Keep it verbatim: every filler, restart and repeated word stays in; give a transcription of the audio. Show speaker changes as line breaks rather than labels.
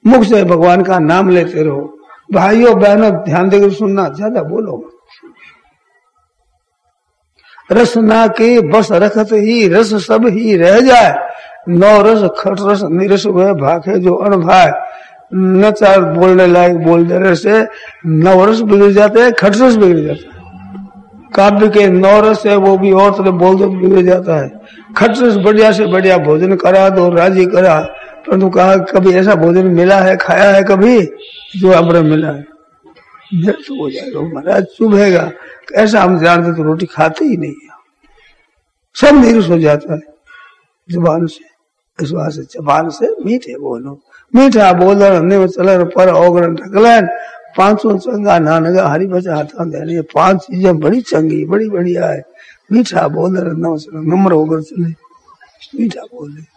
मुख से भगवान का नाम लेते रहो। भाइयों बहनों ध्यान देकर सुनना, ज्यादा बोलो। रसना के बस रखत ही रस सब ही रह जाए, नौ रस खट रस निरस वह भाखे जो अनभाए। न चार बोलने लायक बोल देने से नौ रस बिगड़ जाते हैं, खट रस बिगड़ जाता है। काव्य के नौ रस है वो भी और तरह बोल दो बिगड़ जाता है। खट रस बढ़िया से बढ़िया भोजन करा दो, राजी करा, परंतु कहा कभी ऐसा भोजन मिला है, खाया है कभी जो अमृत मिला है, व्यर्थ हो जाएगा महाराज, चुभेगा। ऐसा हम जानते तो रोटी खाते ही नहीं है, सब नीरस हो जाता है जुबान से। इस बात से जबान से मीठे बोलो, मीठा बोलन चलन पर ओगरन ढकलन, पांचों चंगा नानगा हरि बचा हाथा देने। पांच चीजें बड़ी चंगी बड़ी बढ़िया है। मीठा बोलन नम्र होकर चले, मीठा बोले।